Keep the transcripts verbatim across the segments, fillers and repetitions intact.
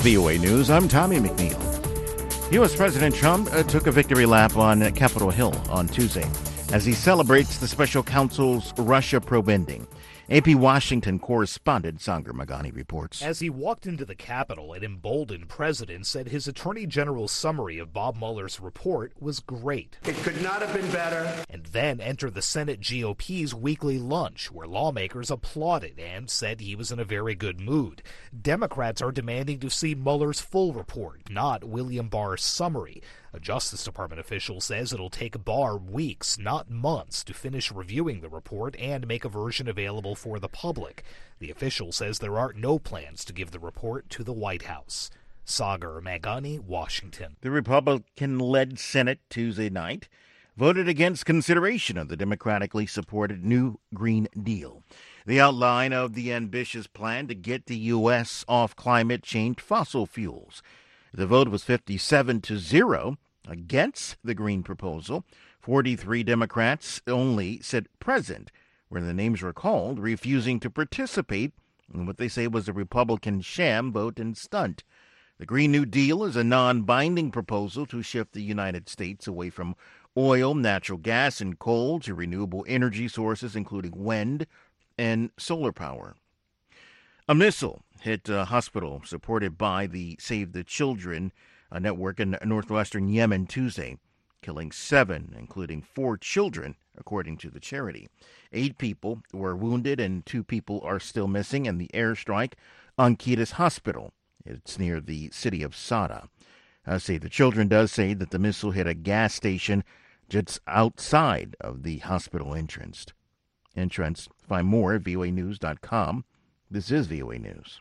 V O A News. I'm Tommy McNeil. U S. President Trump uh, took a victory lap on Capitol Hill on Tuesday as he celebrates the special counsel's Russia probe ending. A P Washington correspondent Sagar Magani reports. As he walked into the Capitol, an emboldened president said his Attorney General's summary of Bob Mueller's report was great. It could not have been better. And then entered the Senate G O P's weekly lunch, where lawmakers applauded and said he was in a very good mood. Democrats are demanding to see Mueller's full report, not William Barr's summary. A Justice Department official says it'll take Barr weeks, not months, to finish reviewing the report and make a version available for the public. The official says there are no plans to give the report to the White House. Sagar Magani, Washington. The Republican-led Senate Tuesday night voted against consideration of the democratically supported new Green Deal, the outline of the ambitious plan to get the U S off climate change fossil fuels. The vote was fifty-seven to zero against the Green proposal. forty-three Democrats only said present where the names were called, refusing to participate in what they say was a Republican sham vote and stunt. The Green New Deal is a non-binding proposal to shift the United States away from oil, natural gas, and coal to renewable energy sources, including wind and solar power. A missile hit a hospital supported by the Save the Children uh, network in northwestern Yemen Tuesday, killing seven, including four children, according to the charity. Eight people were wounded and two people are still missing in the airstrike on Kitas Hospital. It's near the city of Sada. Uh, Save the Children does say that the missile hit a gas station just outside of the hospital entrance. Entrance. Find more at V O A news dot com. This is V O A News.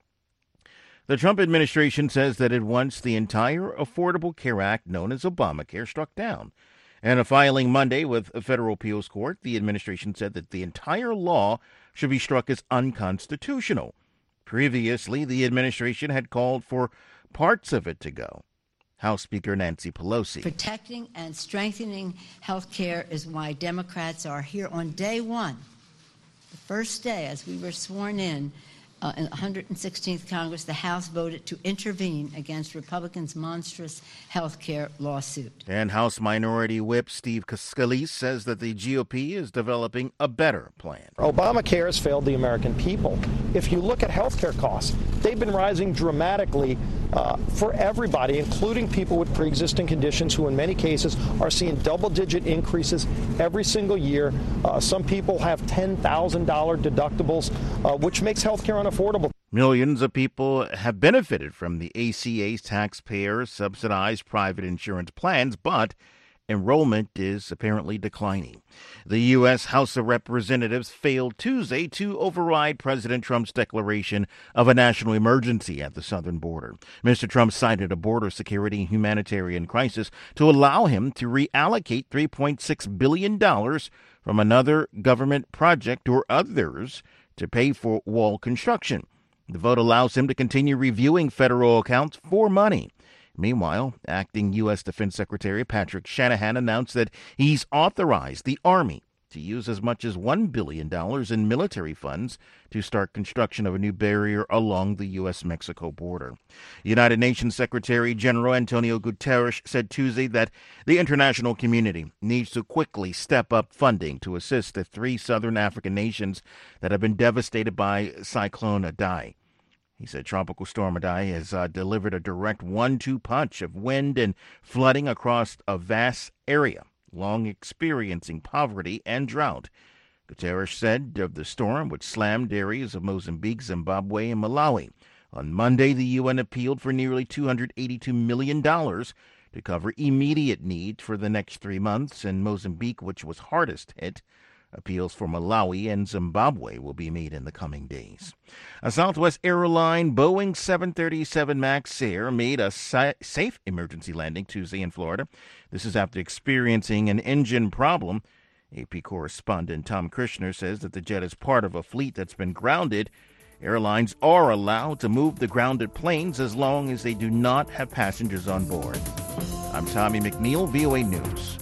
The Trump administration says that it wants the entire Affordable Care Act, known as Obamacare, struck down. In a filing Monday with a federal appeals court, the administration said that the entire law should be struck as unconstitutional. Previously, the administration had called for parts of it to go. House Speaker Nancy Pelosi. Protecting and strengthening health care is why Democrats are here on day one, the first day as we were sworn in. Uh, in the one hundred sixteenth Congress, the House voted to intervene against Republicans' monstrous health care lawsuit. And House Minority Whip Steve Scalise says that the G O P is developing a better plan. Obamacare has failed the American people. If you look at health care costs, they've been rising dramatically uh, for everybody, including people with pre-existing conditions who in many cases are seeing double-digit increases every single year. Uh, some people have ten thousand dollars deductibles, uh, which makes health care unaffordable. Affordable. Millions of people have benefited from the A C A's taxpayer-subsidized private insurance plans, but enrollment is apparently declining. The U S. House of Representatives failed Tuesday to override President Trump's declaration of a national emergency at the southern border. Mister Trump cited a border security and humanitarian crisis to allow him to reallocate three point six billion dollars from another government project or others to pay for wall construction. The vote allows him to continue reviewing federal accounts for money. Meanwhile, acting U S. Defense Secretary Patrick Shanahan announced that he's authorized the Army to use as much as one billion dollars in military funds to start construction of a new barrier along the U S Mexico border. United Nations Secretary General Antonio Guterres said Tuesday that the international community needs to quickly step up funding to assist the three southern African nations that have been devastated by Cyclone Idai. He said Tropical Storm Idai has uh, delivered a direct one two punch of wind and flooding across a vast area, long experiencing poverty and drought. Guterres said of the storm, which slammed areas of Mozambique, Zimbabwe, and Malawi. On Monday, the U N appealed for nearly two hundred eighty-two million dollars to cover immediate need for the next three months, and Mozambique, which was hardest hit. Appeals for Malawi and Zimbabwe will be made in the coming days. A Southwest Airline Boeing seven thirty-seven MAX Air made a sa- safe emergency landing Tuesday in Florida. This is after experiencing an engine problem. A P correspondent Tom Krishner says that the jet is part of a fleet that's been grounded. Airlines are allowed to move the grounded planes as long as they do not have passengers on board. I'm Tommy McNeil, V O A News.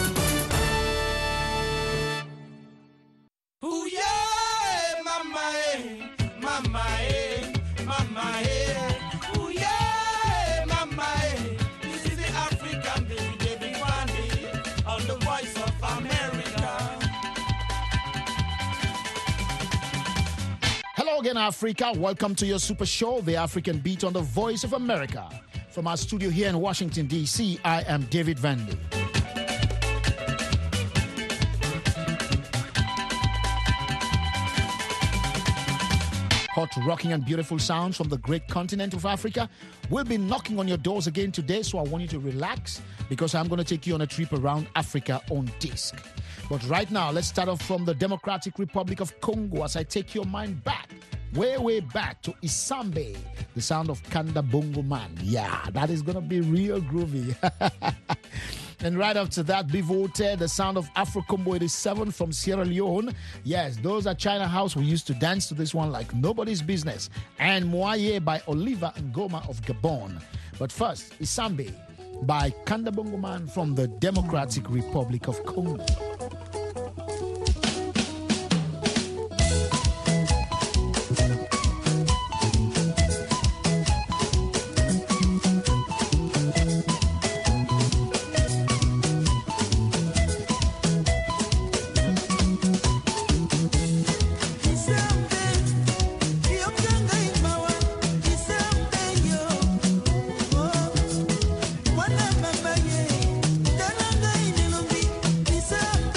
Ooh, yeah, mama. Hello again, Africa. Welcome to your super show, The African Beat on the Voice of America. From our studio here in Washington, D C, I am David Vanley. Hot, rocking, and beautiful sounds from the great continent of Africa will be knocking on your doors again today, so I want you to relax because I'm going to take you on a trip around Africa on disc. But right now, let's start off from the Democratic Republic of Congo as I take your mind back, way, way back to Isambe, the sound of Kanda Bongo Man. Yeah, that is going to be real groovy. And right after that, Bivote, the sound of Afro Combo eighty-seven from Sierra Leone. Yes, those are China House. We used to dance to this one like nobody's business. And Moye by Oliver Ngoma of Gabon. But first, Isambe by Kanda Bongo Man from the Democratic Republic of Congo. Mama, yeah,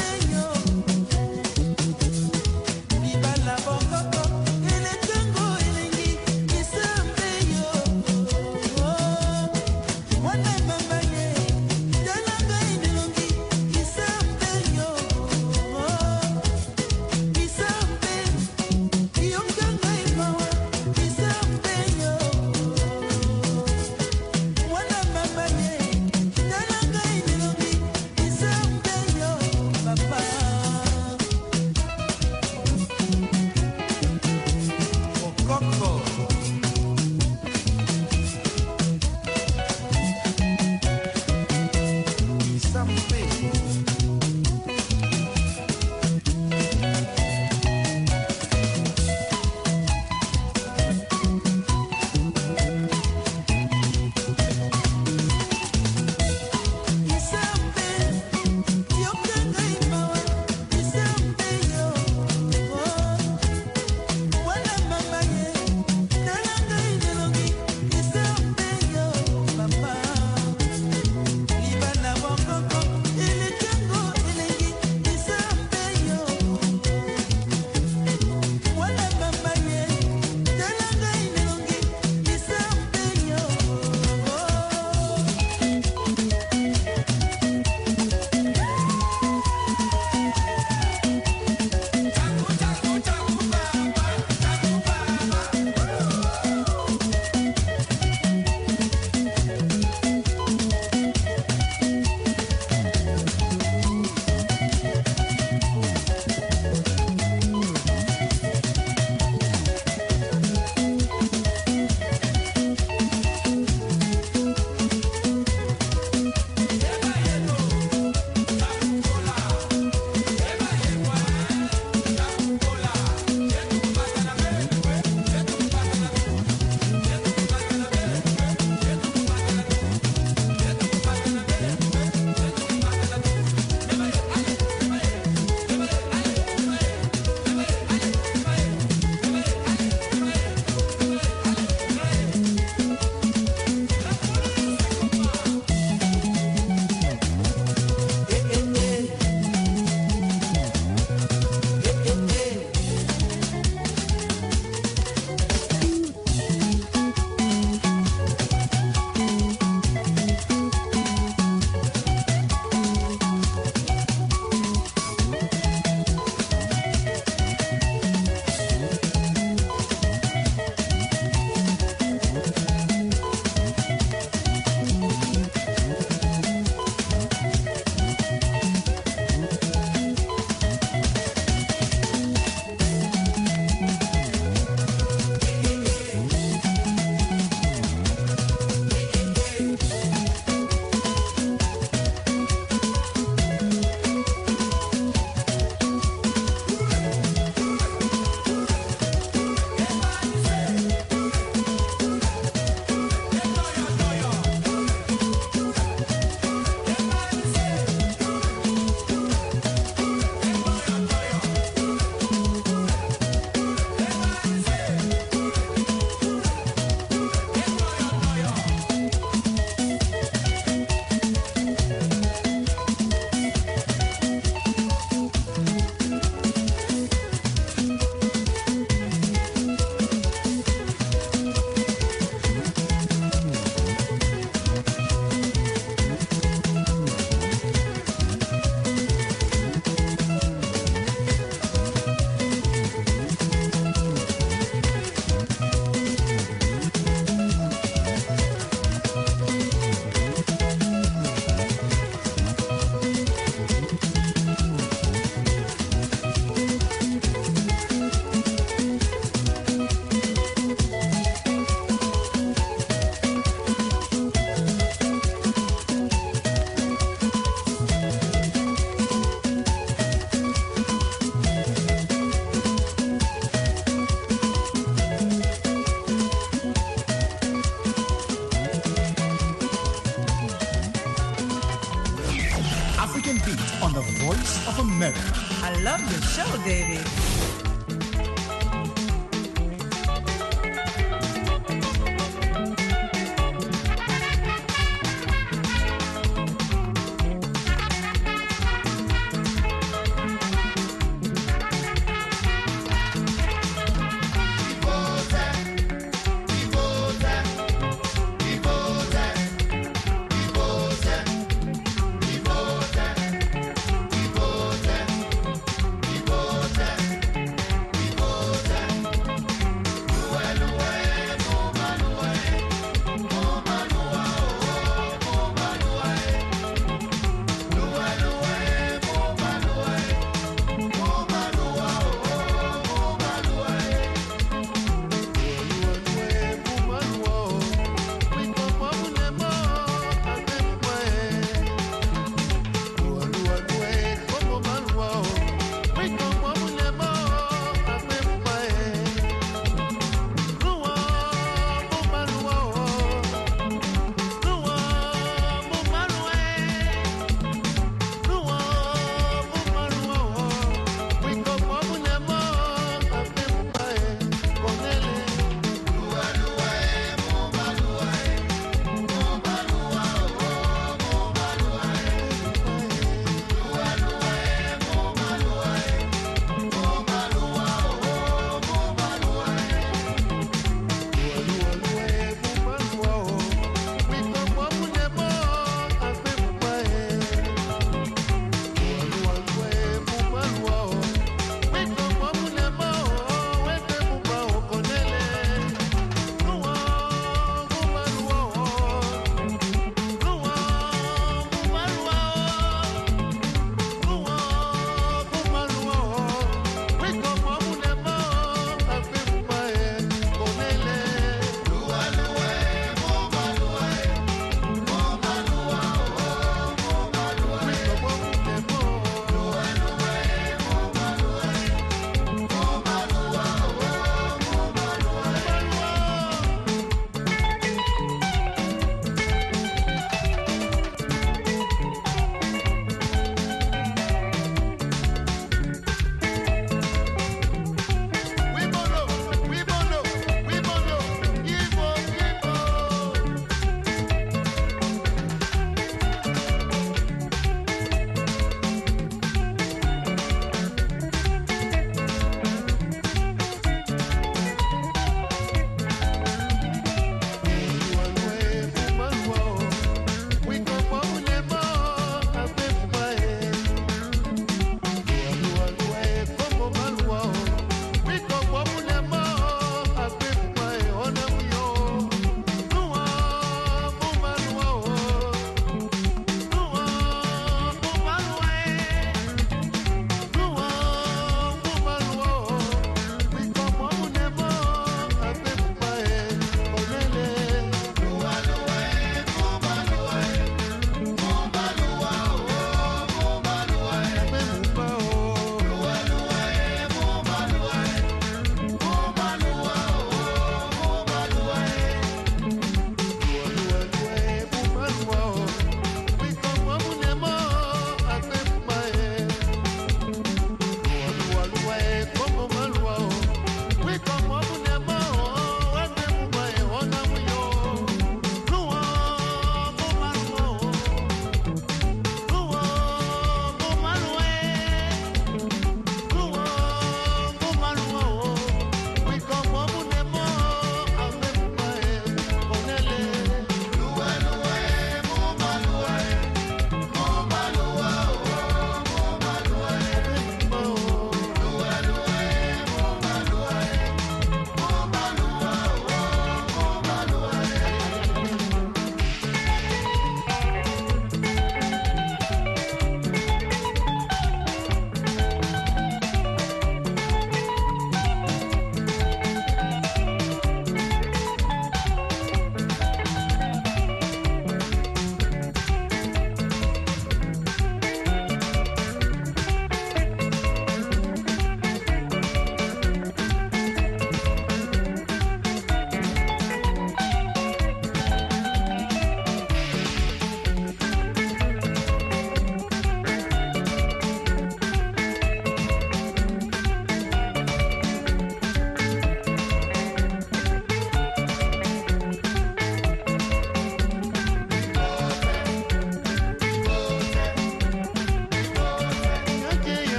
America. I love your show, Davey.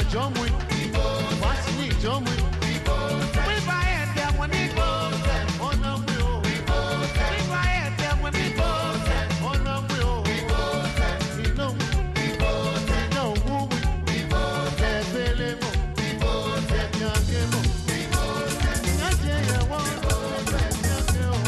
Jomwe. Wasni Jomwe. We buy it there when it goes. On a wheel. We buy it there when it goes. On a wheel. You know. You know who we. There's Billy Mo. There's Yankee Mo. Yankee, you want. There's Yankee, oh.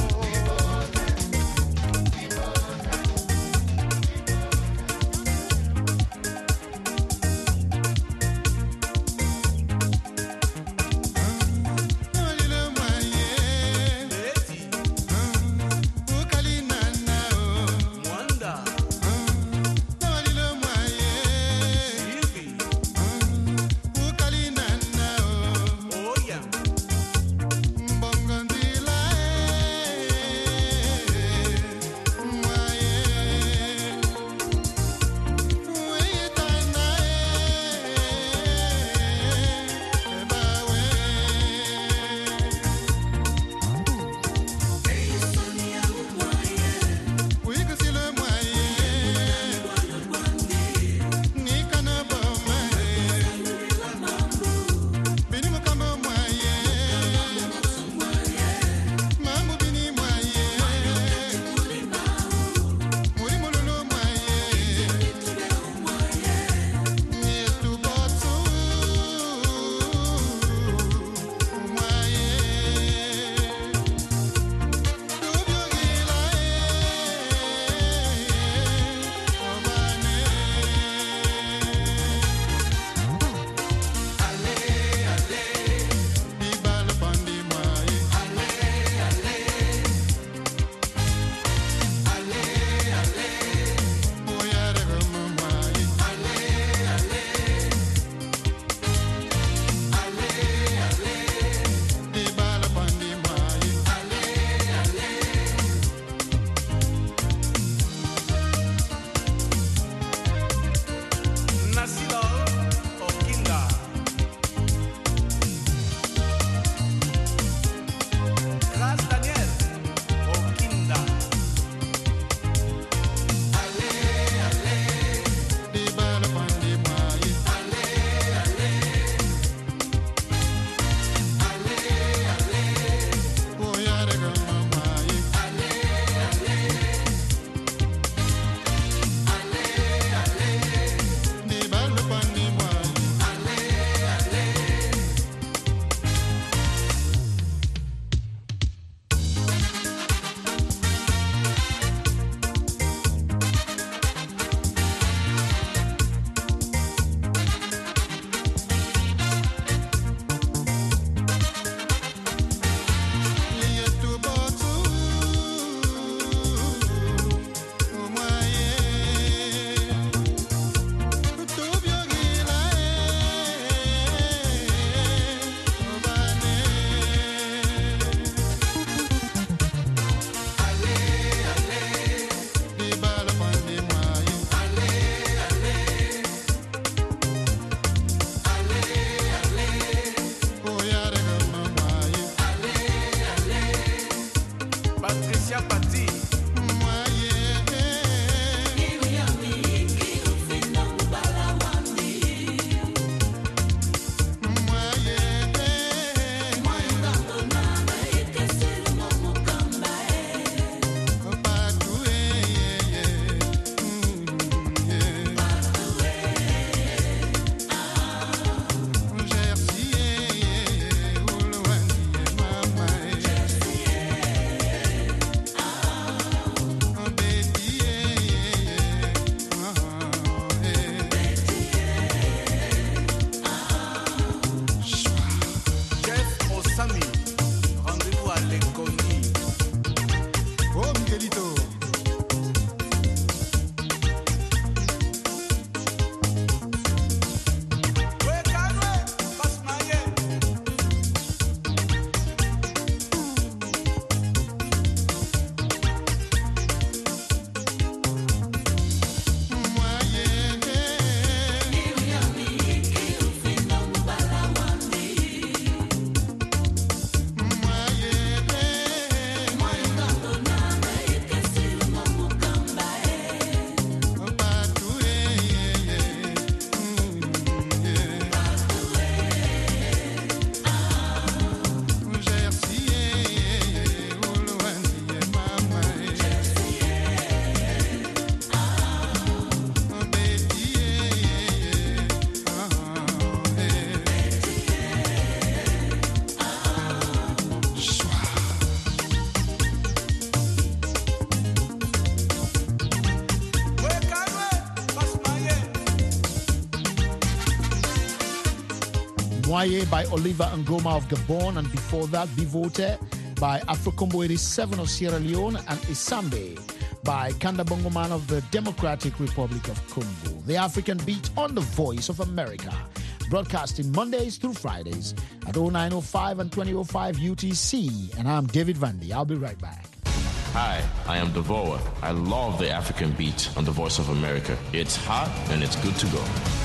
Noye by Oliver Ngoma of Gabon, and before that, Bivote by Afro-Combo eighty-seven of Sierra Leone, and Isambe by Kanda Bongo Man of the Democratic Republic of Congo. The African Beat on the Voice of America, broadcasting Mondays through Fridays at oh nine oh five and twenty oh five U T C. And I'm David Vandy. I'll be right back. Hi, I am Devoa. I love the African Beat on the Voice of America. It's hot and it's good to go.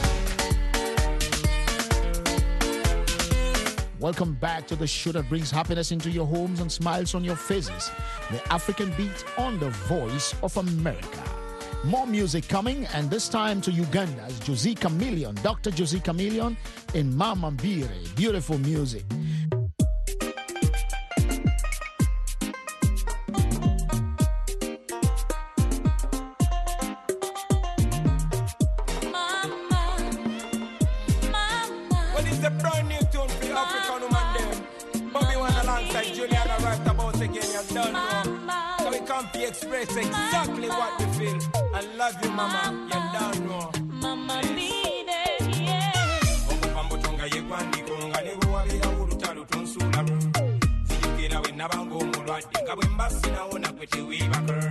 Welcome back to the show that brings happiness into your homes and smiles on your faces. The African Beat on the Voice of America. More music coming, and this time to Uganda's Josie Chameleon, Doctor Josie Chameleon in Mama Mbire. Beautiful music. Express exactly what we feel. I love you, mama. You don't know. Mama need it, yeah. Okupambo chonga yekwandi konga nebo wabira urutalo tonsula. Sijikira we nabango mulwadde ngabwe mbasi naona kwete wibaka.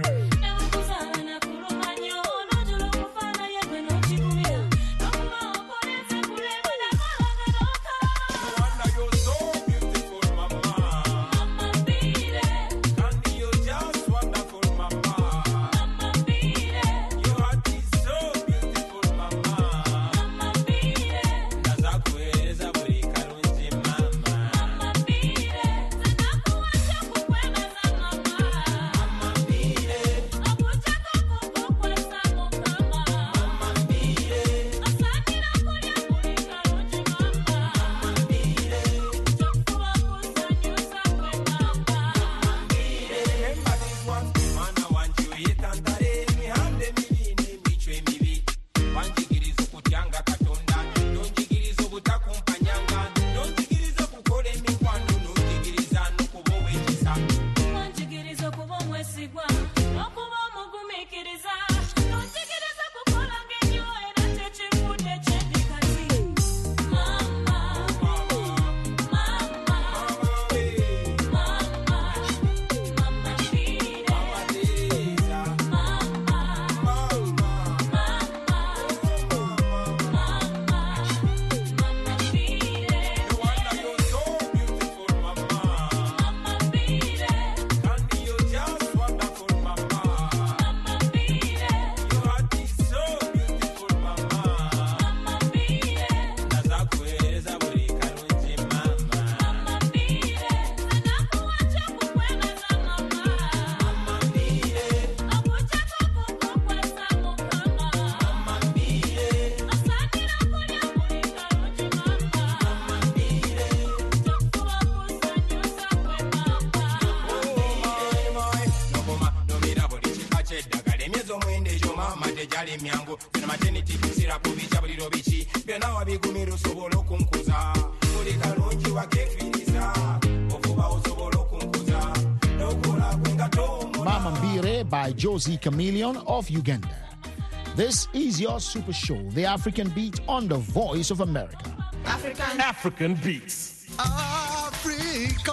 Mama Mbire by Josie Chameleon of Uganda. This is your super show, The African Beat on the Voice of America. African African Beats. Africa,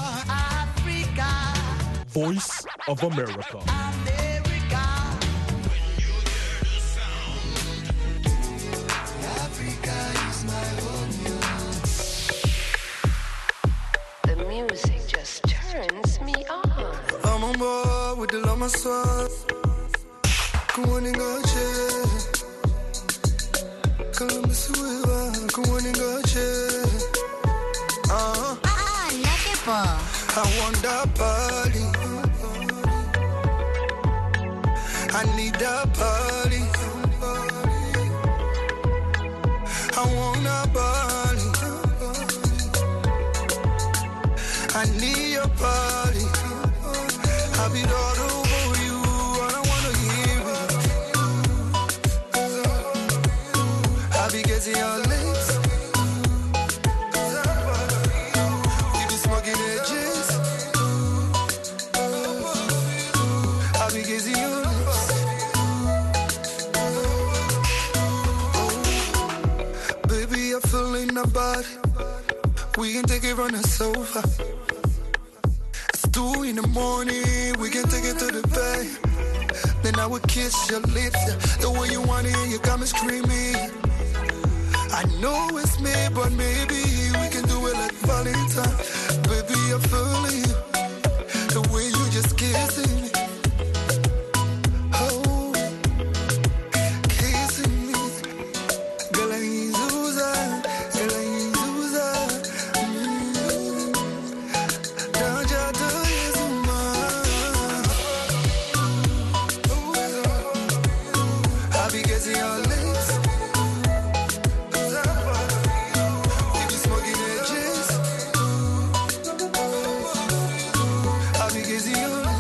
Africa. Voice of America. America. When you hear the sound, Africa is my home. The music just turns me on. I'm on board with the Lama Sword. Come on and go check. Columbus River. Come on and go check. Uh-huh. Ah, Lakepo. I want that party. I need that party. I want that party. I need your party. I'll be all over you. I don't wanna give it. I'll be getting your lips. We be smoking edges. I'll be getting your lips. Oh, baby, I'm feeling the body. We can take it from the sofa. It's two in the morning, we can take it to the bed. Then I would kiss your lips, yeah. The way you want it, you got me screaming. I know it's me, but maybe we can do it like Valentine. Baby, I'm feeling you, the way you just kissing me. Oh, kissing me. Girl, I need Zuza, girl, I need Zuza. Mm. Don't you do this, woman. I'll be getting your lips. We be smoking edges. I'll be getting your lips.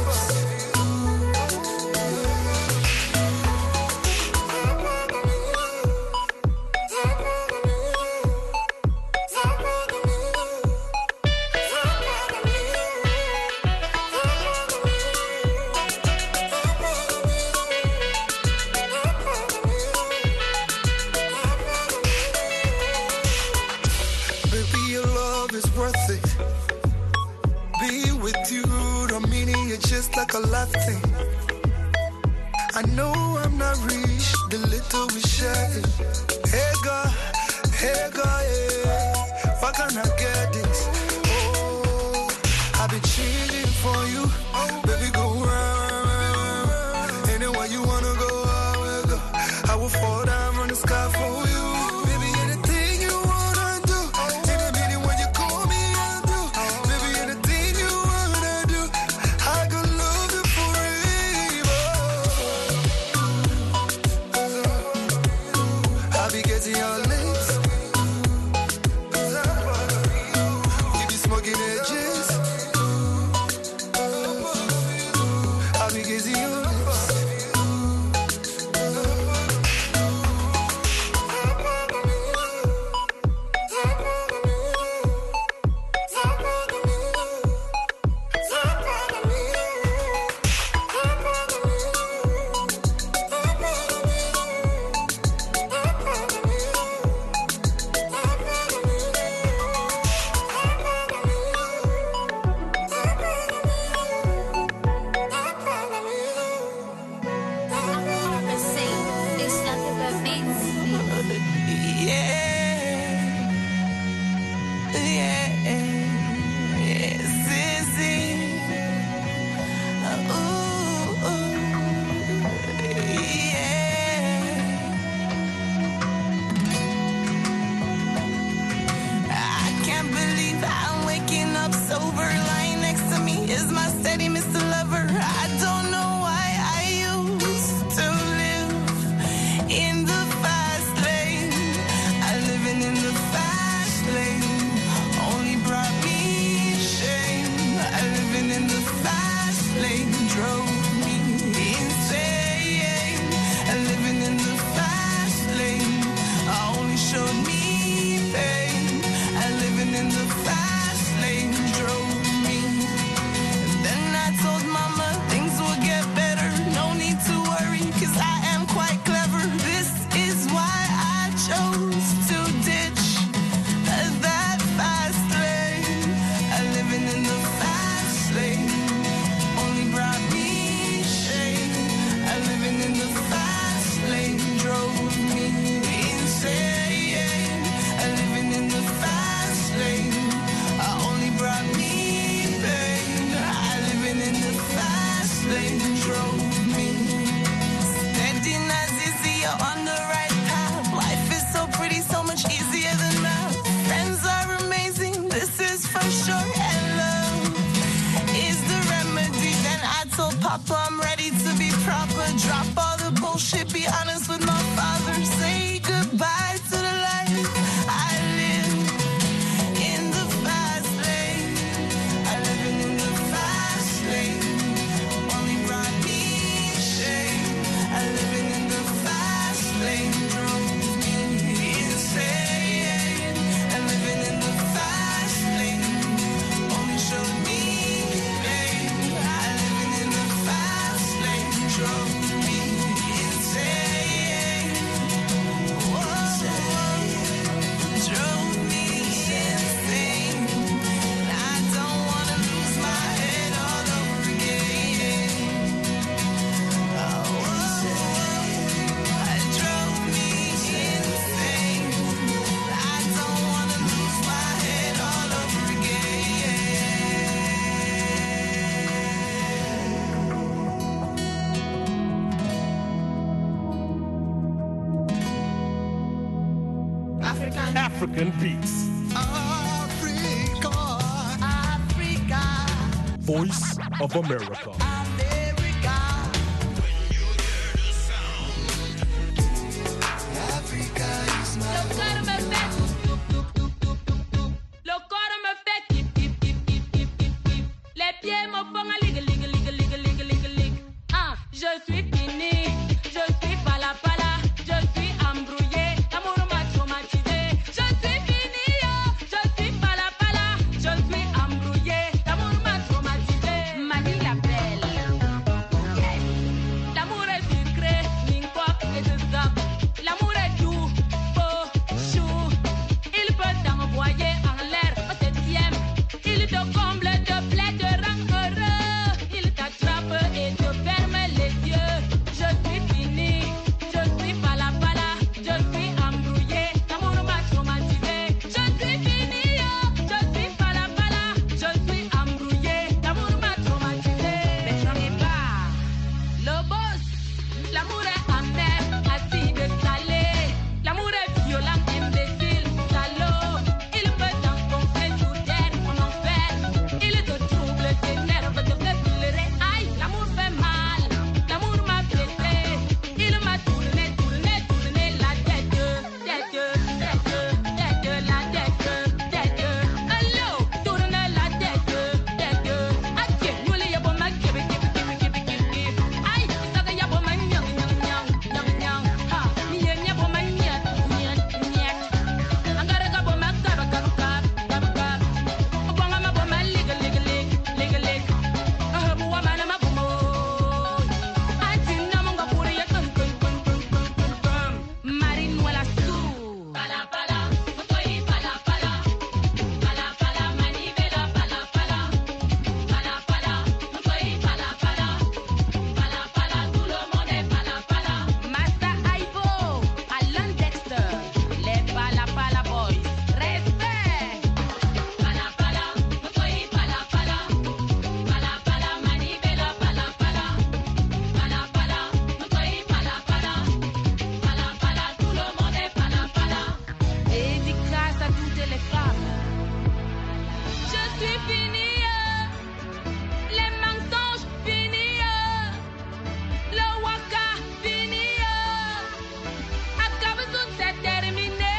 Baby, your love is worth it. Be with you, don't mean it just like a life thing. I know I'm not rich, the little we share. Hey God, hey God, yeah. Why can't I get this? Oh, I've been changing for you. Baby, go round. Anywhere you wanna go, I will go. I will fall down from the sky for you. Baby, anything you wanna do. In a minute when you call me, I do. Baby, anything you wanna do. I could love you forever. I'll be getting your lips. We be smoking edges. I'll be getting your lips. It's nothing but beats. Yeah, yeah, yeah, Sissy. Ooh, ooh, yeah. I can't believe I'm waking up sober. Lying next to me is my steady Mister Lover. I don't know why I used to live in the fast lane. I living in the fast lane only brought me shame. I living in the fast lane drove me insane. I living in the fast lane only showed me pain. I living in the fast lane drove me. Then I told mama things will get better. No need to worry, cause I am quite clever. This is why I chose to ditch that fast lane. I living in the fast lane only brought me shame. I living in the fast lane drove me insane. I living in the fast lane only brought me pain. I living in the fast lane drove me. Steady as easy, you're on the right path. Life is so pretty, so much easier than math. Friends are amazing, this is for sure. And love is the remedy. Then I told Papa I'm ready to be proper. Drop all the bullshit, be honest with my father. Say goodbye to the life I live in the fast lane. I living in the fast lane only brought me shame. I living in the fast lane drove me insane. I living in the fast lane only showed me pain. I living in the fast lane drove me insane. African beats. Africa, Africa, Voice of America. America. Africa is my Le corps me fait Le corps me fait kip kip kip kip kip kip kip. Les pieds me font un ligue ligue ligue ligue ligue ligue ligue. Ah, je suis fini, je suis pala pala, je suis embrouillé, l'amour m'a traumatisé. Je suis fini, oh, je suis pala pala, je suis embrouillé, l'amour m'a traumatisé. Mani la belle, yes. L'amour est sucré, mingwak et de zap. L'amour est doux, beau, chou. Il peut t'envoyer en l'air au septième. Il te comble de plaie de rang heureux. Il t'attrape et te ferme les yeux. Je suis fini, je suis pala pala, je suis embrouillé, l'amour m'a traumatisé. Je suis fini, oh, je suis pala pala, je suis embrouillé, l'amour m'a traumatisé. Mais j'en ai pas, le boss, l'amour est amer, acide, salé. L'amour est violent, imbécile, salaud. Il peut t'enfoncer sous terre en enfer. Il te trouble, t'énerve, te fait pleurer. Aïe, l'amour fait mal, l'amour m'a blessé. Il m'a tourné, tourné, tourné la tête. Tête, tête, tête, la tête, tête. Allô, tourne la tête, tête. Adieu, nous les yabons ma kibi, kibi, kibi, kibi, kibi. Aïe, ça que yabons ma nyang, nyang, nyang, nyang, nyang. Ha, miye yabons ma nyat, nyat, nyat. Angara gabons ma gab, gab, gab, gab, gab. Obanga ma bon ma lig, lig, lig, lig, lig. Ah, buwa ma na ma bumo. Atina monga puri ya tum, tum, tum, tum, tum, tum, tum. Marine wala su. Pala, pala, mutoi pala, pala. Pala, pala, mani bela, pala, pala. Pala, pala, mutoi pala, pala. Pala, pala, tout le monde est pala, pala. Master Ivo, Alan Dexter, les pala, pala boys. Respect. Pala, pala, mutoi pala, pala. Pala, pala, mani bela, pala, pala. Pala, pala, mutoi pala, pala. Pala, pala, tout le monde est pala, pala. Dédicace à toutes les femmes. Je suis fini, les mensonges finis, le waka fini, Akabe tout c'est terminé.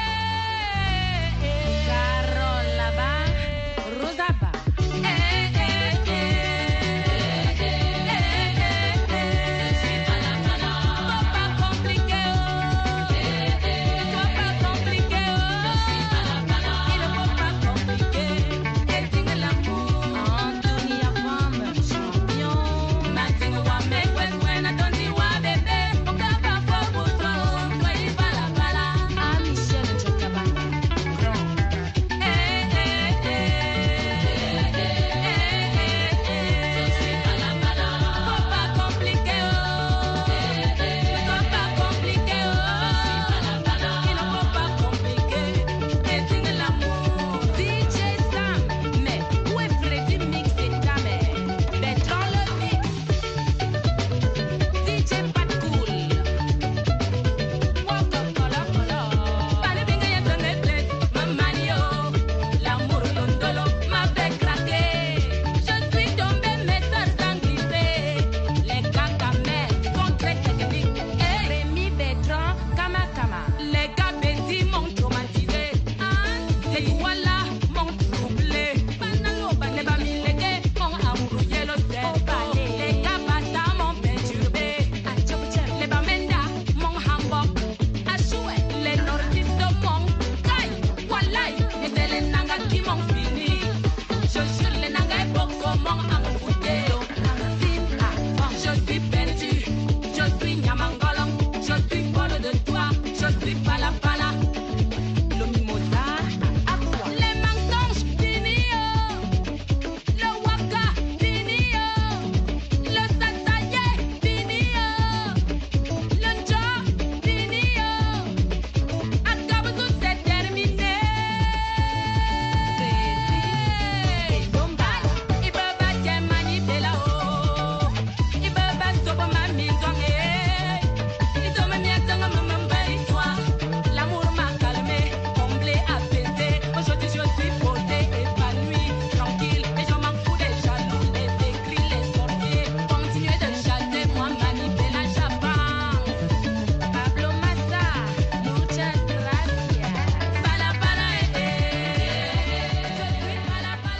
Carole là-bas, Rosaba. Eh, eh, eh, eh, eh, eh, eh. Faut pas compliquer, oh. Faut pas compliquer, oh. Il ne faut pas compliquer. Et signe l'amour. Anthony a femme, champion. Nothing wa make when when I don't see wa bébé. On va pas faire pour toi. Soyez pas la bala. Ah, Michel Chokabanga. Grand. Eh, eh, eh. Eh, eh, eh. Je suis pas la bala. Faut pas compliquer, oh. Faut pas compliquer, oh. Il ne faut pas compliquer. Et signe l'amour. D J Sam, mais où est Freddy Mix et ta mère? Bertrand le mix. D J Pat Cool. Walk up, color, color. Pale binga ya tonnettes, mamani yo. L'amour londolo m'a fait craquer. Je suis tombé, mes sœurs sans glisser. Les gars camels sont très techniques. Eh, Rémi Bertrand, Kama Kama. Les gars Betty m'ont traumatisé. Hein? Les voilà m'ont troublé. Banalo, baneba mileke, m'ont embrouillé le cerveau. Les gars Bata m'ont perturbé. Les Bamenda m'ont hamburg. Achoué, les nordistes m'ont caille. Walai, et c'est les Nanga qui m'ont fini. Je jure, les Nanga et Boko m'ont embrouillé. Je suis perdu, je suis Nyamangolong, je suis folle de toi, je suis pala pala. Le mimosa, aqua. Les mensonges finis, oh. Le waka fini, oh. Le sataye fini, oh. Le njo fini, oh. Akabe tout c'est terminé.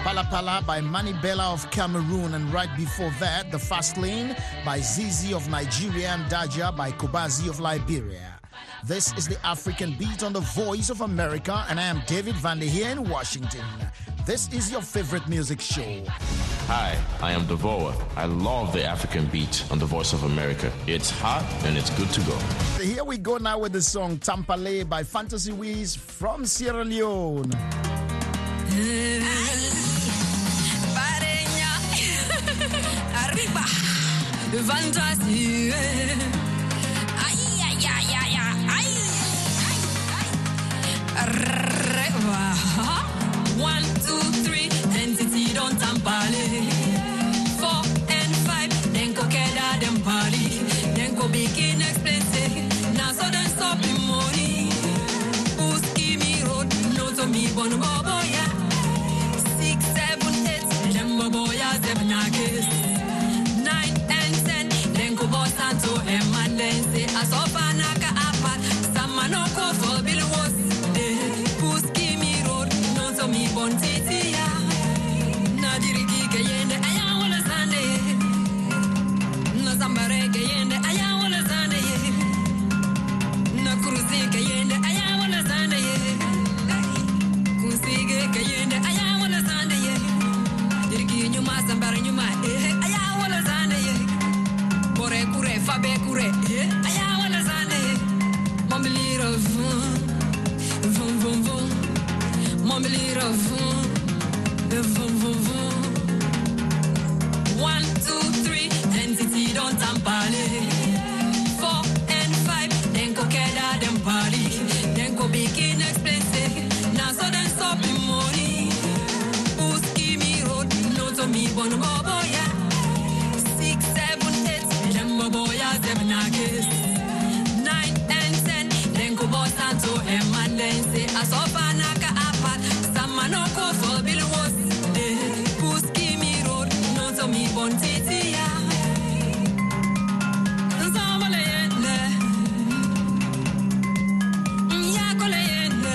Pala Pala by Mani Bella of Cameroon. And right before that, The Fast Lane by Zizi of Nigeria and Daja by Kobazi of Liberia. This is the African Beat on the Voice of America, and I am David Van der Heer in Washington. This is your favorite music show. Hi, I am Devoa. I love the African Beat on the Voice of America. It's hot and it's good to go. Here we go now with the song Tampale by Fantasy Wiz from Sierra Leone. Arriba, fantasy. Ay, ay, ay, ay, ay, arriba. One, two, three, entity don't tampale. Four and five, then go queda them party. Then go begin expensive. Now so then stop the money. Uski me road, no to me bon boya. Six, seven, eight, them boya seven nagis. Nine and ten, then go boss to em and then say asofa naka apat. Samano go for bill was. Uski me road, no to me bon titia. Nadiriki gayende aya wala sande. No zambare gayende aya wala sande. No cruzi gayende aya wala sande. Kusige gayende aya wala sande. Diriki nyuma zambare nyuma eh aya wala sande. Bore kure fabe kure eh aya wala sande. Mambiliro vum vum vum vum. Mambiliro vum vum vum vum. One, two, three, entity don't tampale. Four and five, then go queda them party. Then go begin expensive. Now so then stop the money. Uski me road, no to me bon boya. Six, seven, eight, them boya seven nagis. Nine and ten, then go boss to em and then say asofa naka apat. Samano go for bill was. Uski me road, no to me bon titia. Nzamale yende, nyakole yende,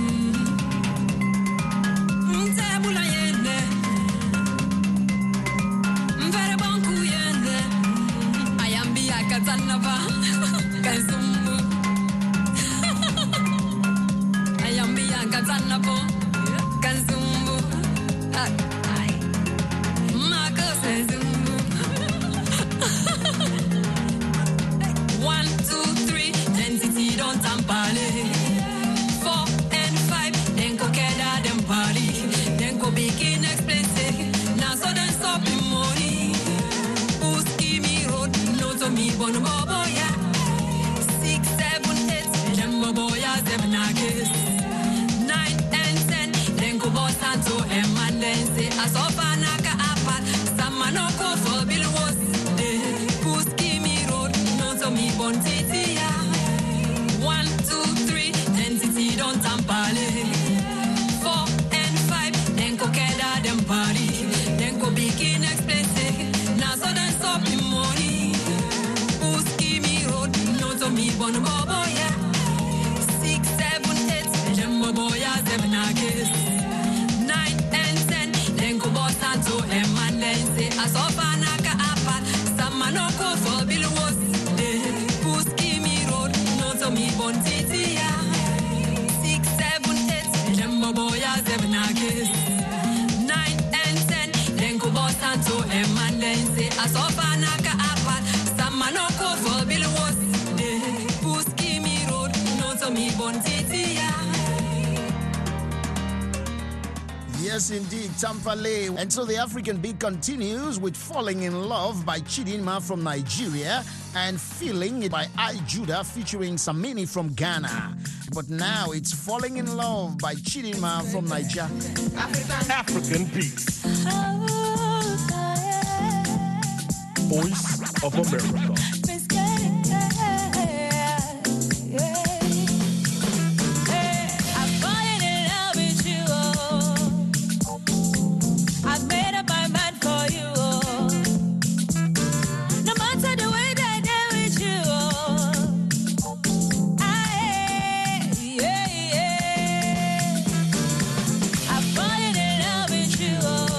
ntebula yende, mvere banku yende. Ayambi akatanava, kazumbu. Ayambi akatanavo, kazumbu. Ay, mako sezumbu. One, two, three, entity don't tampale. Four and five, then go queda them party. Then go begin expensive. Now so then stop the money. Uski me road, no to me bon boya. Six, seven, eight, them boya seven nagis. Nine and ten, then go boss to em and then say asofa naka apat. Samano go for bill was. Uski me road, no to me bon titia. One, two, three, entity don't tampale. Four and five, then go queda them party. Then go begin expensive. Now so then stop the money. Uski me road, no to me bon boya. Six, seven, eight, them boya seven nagis. Nine and ten, then go boss to em and then say asofa naka apat. Samano go for bill was. Uski me road, no to me bon titia. Six, seven, eight, them boya seven nagis. Nine and ten, then go boss to em and then say asofa naka apat. Samano go for bill was. Uski me road, no to me bon titia. Yes, indeed, Tampale. And so the African Beat continues with Falling in Love by Chidinma from Nigeria and Feeling It by I Judah featuring Samini from Ghana. But now it's Falling in Love by Chidinma from Nigeria. African Beat. Voice of America. Falling in love with you.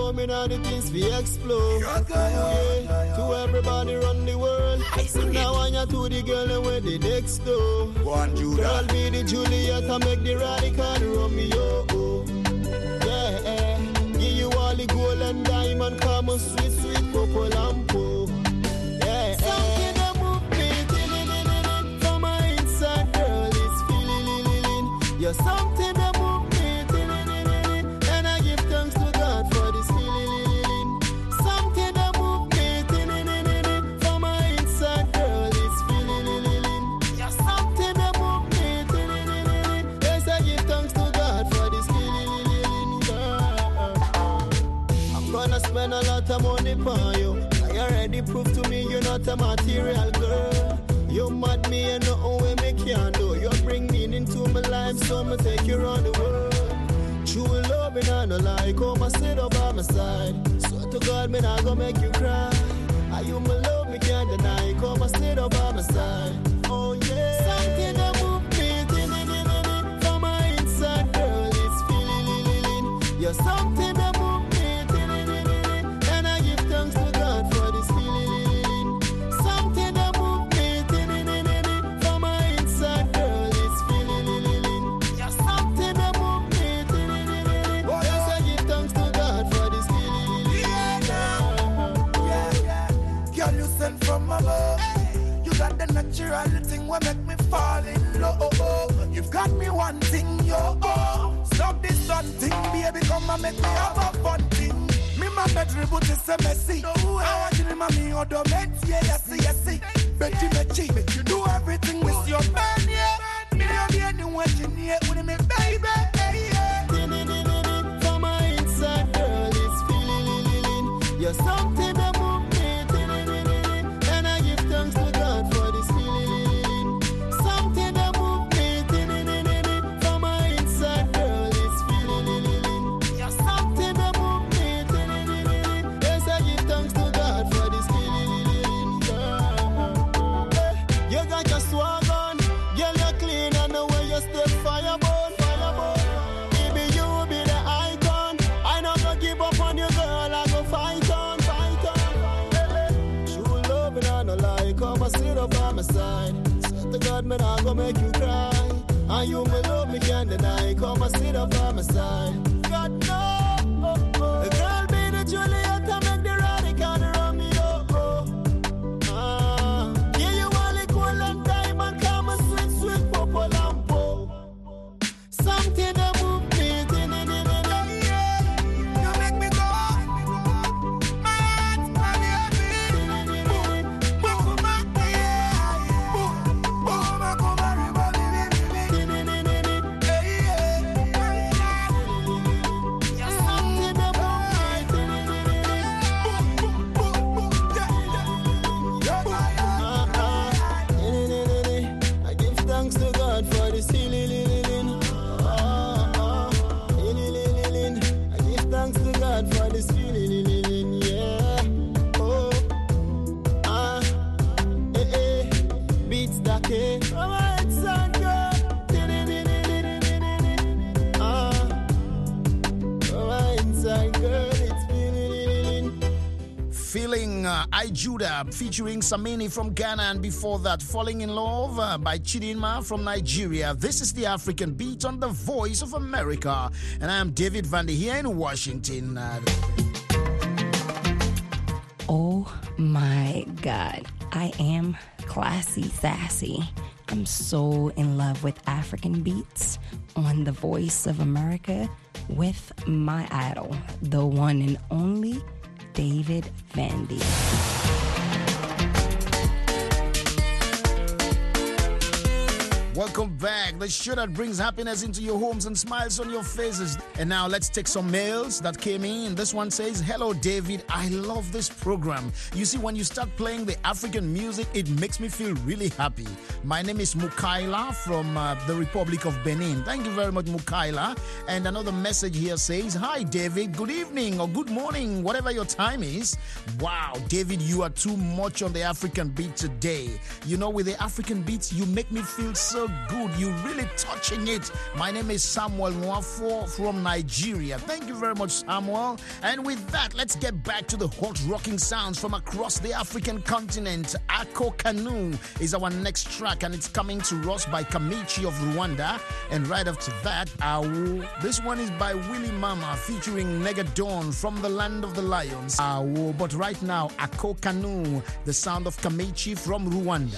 coming and the things we explode. Yeah. To everybody run the world. Now I want to the girl where the next door. Girl be the Juliet and make the radical Romeo. Yeah, give you all the gold and diamond, come on, sweet, sweet purple lampo. Yeah, something that move me from my inside, girl, it's feeling. You're something that move me, and I give thanks to God for this feeling. Something that move me from my inside, girl, it's feeling. You're something that move me, yes, I give thanks to God for this feeling, girl. I'm gonna spend a lot of money for you. I already proved to me you're not a material girl. You mad me and nothing way me can do. You bring meaning to my life, so I'ma take you around the world. True love and I no lie, come and sit up by my side. Swear to God, me not gonna make you cry. Are you my love, me can't deny. Come and sit up by my side. Oh yeah, something that move me from my inside, girl, it's feeling. You're something that move me, and I give thanks to God for this feeling. Something that move me from my inside, girl, it's feeling. You're something that move me, yes, I give thanks to God for this feeling. Yeah, yeah, yeah. Girl, you sent from above. You got the natural thing what make me fall in love. You've got me one thing, yo. Stop this one thing, baby, come and make me have a fun thing. Me my bedroom but it's a messy. I want you to me or the met, yeah, yes, yes, yes. Betty, Betty, make you do everything with your man, yeah. Me don't be anyone you need with me, baby, yeah. From my inside, girl, it's feeling. You're something that move me, and I give thanks to God for this feeling. Something that move me, from my inside, girl, it's feeling. You're something that move me, yes, I give thanks to God for this feeling, girl. You got your swag on, girl, you're clean and the way you step fireborn, fireborn. Baby, you be the icon. I not gonna give up on you, girl. I go fight on, fight on. True love and I no lie. Come and sit up by my side. Swear to God, man, I go make you cry. And you my love, me can't deny. Come and sit up by my side. God no, the girl be the Juliet and make the radical Romeo. Ah, yeah, you all the gold and diamond, come and sweet, sweet purple lampo. Something that move me, You make me go. My heart, my baby. Boom, boom, my yeah. Boom, boom, I come everybody, baby. Hey, yeah. you're something that move me. Boom, boom, boom, boom, yeah. Yeah, yeah. Ah, ah. I give thanks to God for this healing. Ah, ah. I give thanks to God for this feeling. Yeah. Oh. Ah. Eh, eh. Beats that eh. From my inside, girl. Ah. From my inside, girl, it's feeling. Feeling uh, I Judah featuring Samini from Ghana, and before that Falling in Love uh, by Chidinma from Nigeria. This is the African Beat on the Voice of America, and I am David Vandy here in Washington. Uh, Oh my God, I am classy, sassy. I'm so in love with African beats on the Voice of America with my idol, the one and only David Vandy. Welcome back. The show that brings happiness into your homes and smiles on your faces. And now let's take some mails that came in. This one says, hello, David. I love this program. You see, when you start playing the African music, it makes me feel really happy. My name is Mukaila from uh, the Republic of Benin. Thank you very much, Mukaila. And another message here says, hi, David. Good evening or good morning, whatever your time is. Wow, David, you are too much on the African beat today. You know, with the African beats, you make me feel so good. You're really touching it. My name is Samuel Nwafo from Nigeria. Thank you very much, Samuel. And with that, let's get back to the hot rocking sounds from across the African continent. Ako Kanu is our next track, and it's coming to us by Kamichi of Rwanda. And right after that, Awo. This one is by Willie Mama featuring Negadon from the land of the lions. Awo. But right now, Ako Kanu, the sound of Kamichi from Rwanda.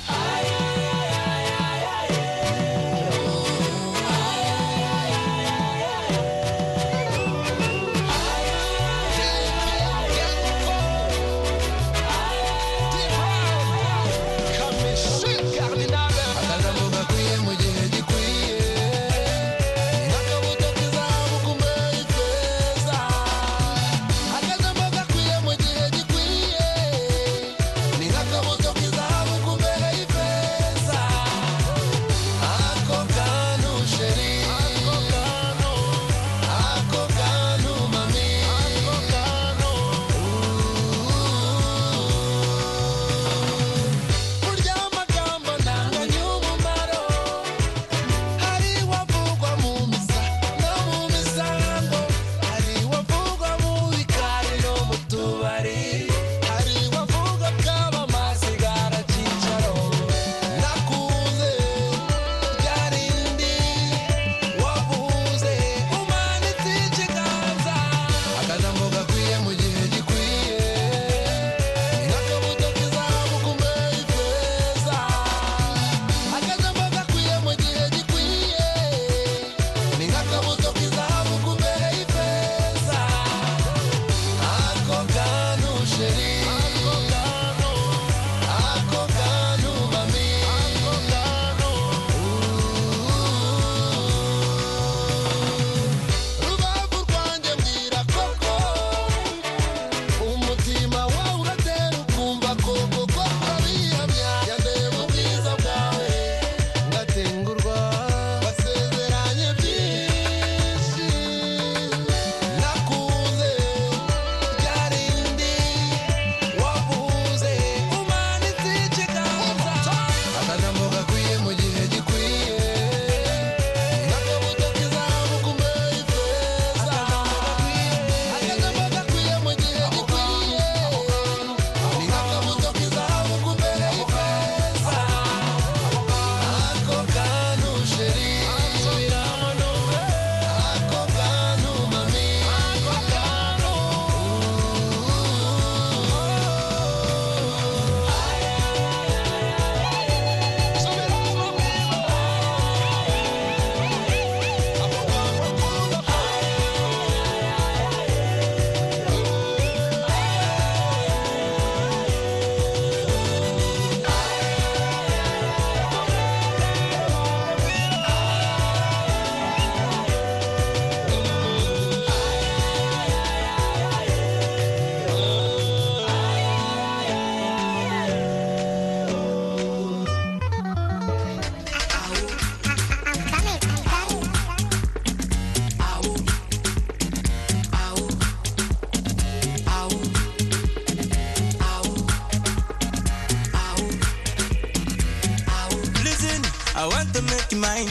I want to make you mine.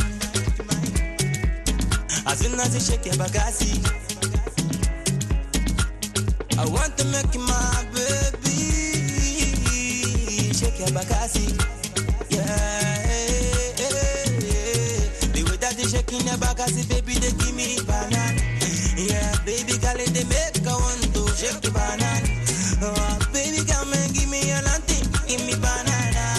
As soon as you shake your bagasi, I want to make you my baby. Shake your bagasi, yeah. The way that you shaking your bagasi, baby, they give me banana. Yeah, baby, girl, they make I want to shake your banana. Oh, baby, come and give me your lantern, give me banana.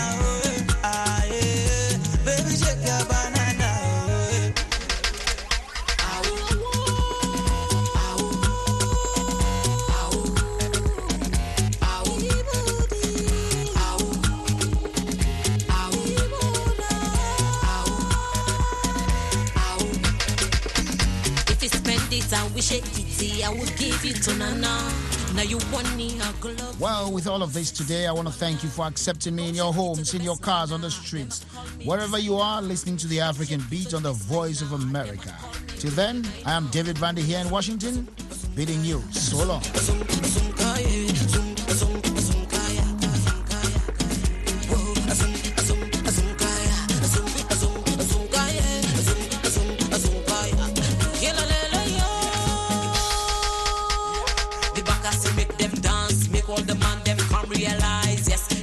I will give you to Nana. Now you want me, I'll glove. Well, with all of this today, I want to thank you for accepting me in your homes, in your cars, on the streets, wherever you are, listening to the African Beat on the Voice of America. Till then, I am David Vandy here in Washington, bidding you so long.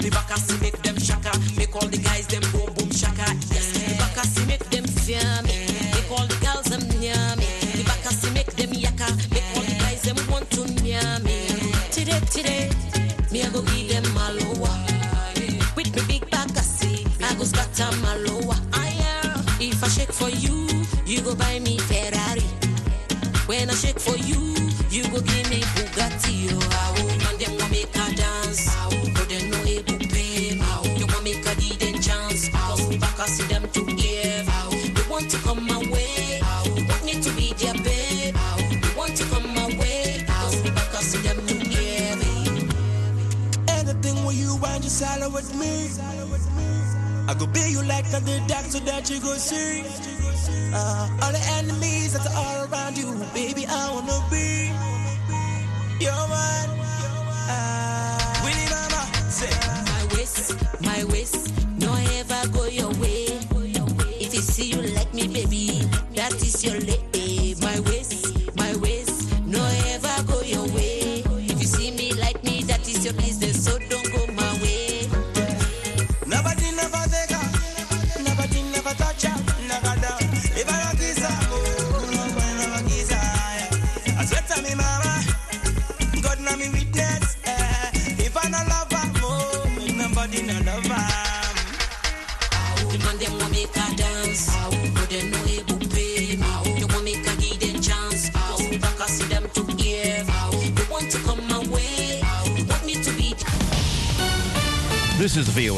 The Bakassi make them shaka, make all the guys them boom boom shaka. Yes, the Bakassi make them fear me, make all the girls them near me. The Bakassi make them yaka, make all the guys them want to near me. Today, today, me I go give them maloa. With me big Bakassi, I go scatter maloa. If I shake for you, you go buy me Ferrari. When I shake for you, you go give me Bugatti. Oh, and them want make a dance. But they no able to pay. You want make a hidden chance. Cause we back see them to give. They want to come my way. They want me to be their babe. They want to come my way. Cause we back see them to give. Anything where you want, just holler with me. I go be you like the dark so that you go see. Uh, all the enemies that are all around you, baby, I wanna be your one. Uh, Willie Mama, say my waist, my waist, no ever go your way. If you see you like me, baby, that is your lady. My waist, my waist, no ever go your way. If you see me like me, that is your business, so don't go my way. Nobody never take her, nobody never touch her, never down. If I don't kiss her, oh, nobody never kiss her. I swear to me, mama, God know me witness. Eh. If I don't love her, oh, nobody no love her. The man them want make a dance, but they no able to pay. You want make a hidden chance, cause we back see them to give. They want to come my way, they want me to be. This is the V O A